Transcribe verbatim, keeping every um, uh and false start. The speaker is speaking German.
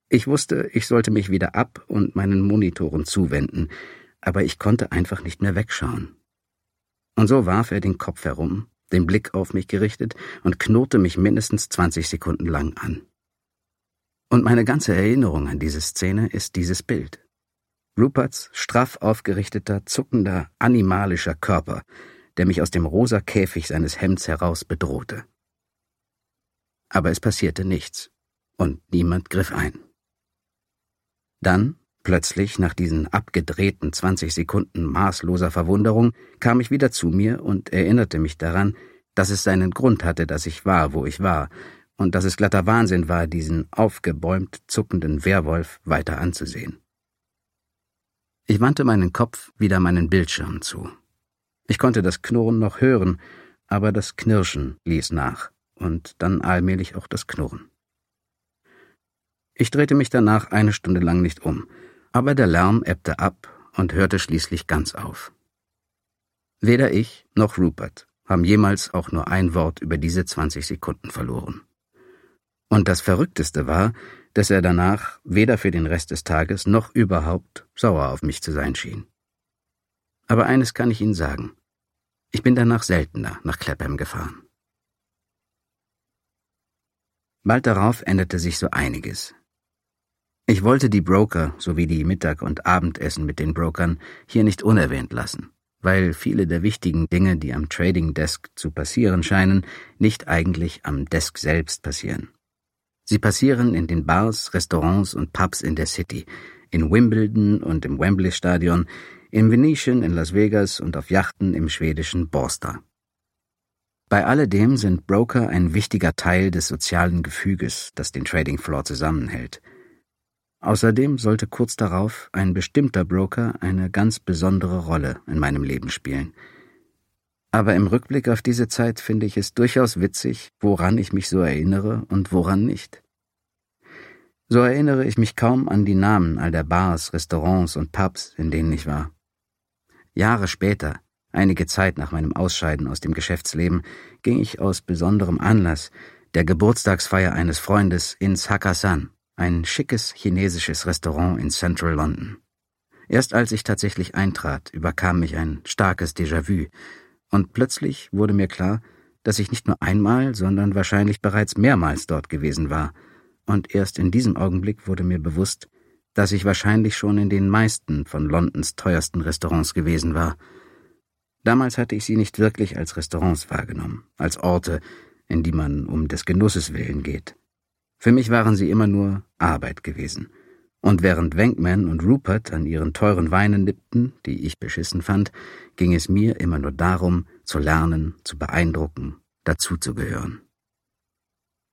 Ich wusste, ich sollte mich wieder ab und meinen Monitoren zuwenden, aber ich konnte einfach nicht mehr wegschauen. Und so warf er den Kopf herum, den Blick auf mich gerichtet und knurrte mich mindestens zwanzig Sekunden lang an. Und meine ganze Erinnerung an diese Szene ist dieses Bild. Ruperts straff aufgerichteter, zuckender, animalischer Körper, der mich aus dem rosa Käfig seines Hemds heraus bedrohte. Aber es passierte nichts, und niemand griff ein. Dann, plötzlich, nach diesen abgedrehten zwanzig Sekunden maßloser Verwunderung, kam ich wieder zu mir und erinnerte mich daran, dass es seinen Grund hatte, dass ich war, wo ich war, und dass es glatter Wahnsinn war, diesen aufgebäumt zuckenden Werwolf weiter anzusehen. Ich wandte meinen Kopf wieder meinen Bildschirm zu. Ich konnte das Knurren noch hören, aber das Knirschen ließ nach, und dann allmählich auch das Knurren. Ich drehte mich danach eine Stunde lang nicht um, aber der Lärm ebbte ab und hörte schließlich ganz auf. Weder ich noch Rupert haben jemals auch nur ein Wort über diese zwanzig Sekunden verloren. Und das Verrückteste war, dass er danach weder für den Rest des Tages noch überhaupt sauer auf mich zu sein schien. Aber eines kann ich Ihnen sagen. Ich bin danach seltener nach Clapham gefahren. Bald darauf änderte sich so einiges. Ich wollte die Broker sowie die Mittag- und Abendessen mit den Brokern hier nicht unerwähnt lassen, weil viele der wichtigen Dinge, die am Trading Desk zu passieren scheinen, nicht eigentlich am Desk selbst passieren. Sie passieren in den Bars, Restaurants und Pubs in der City, in Wimbledon und im Wembley Stadion, im Venetian in Las Vegas und auf Yachten im schwedischen Båstad. Bei alledem sind Broker ein wichtiger Teil des sozialen Gefüges, das den Trading Floor zusammenhält. Außerdem sollte kurz darauf ein bestimmter Broker eine ganz besondere Rolle in meinem Leben spielen. Aber im Rückblick auf diese Zeit finde ich es durchaus witzig, woran ich mich so erinnere und woran nicht. So erinnere ich mich kaum an die Namen all der Bars, Restaurants und Pubs, in denen ich war. Jahre später, einige Zeit nach meinem Ausscheiden aus dem Geschäftsleben, ging ich aus besonderem Anlass, der Geburtstagsfeier eines Freundes, ins Hakkasan, ein schickes chinesisches Restaurant in Central London. Erst als ich tatsächlich eintrat, überkam mich ein starkes Déjà-vu, und plötzlich wurde mir klar, dass ich nicht nur einmal, sondern wahrscheinlich bereits mehrmals dort gewesen war, und erst in diesem Augenblick wurde mir bewusst, dass ich wahrscheinlich schon in den meisten von Londons teuersten Restaurants gewesen war. Damals hatte ich sie nicht wirklich als Restaurants wahrgenommen, als Orte, in die man um des Genusses willen geht. Für mich waren sie immer nur Arbeit gewesen. Und während Venkman und Rupert an ihren teuren Weinen nippten, die ich beschissen fand, ging es mir immer nur darum, zu lernen, zu beeindrucken, dazuzugehören.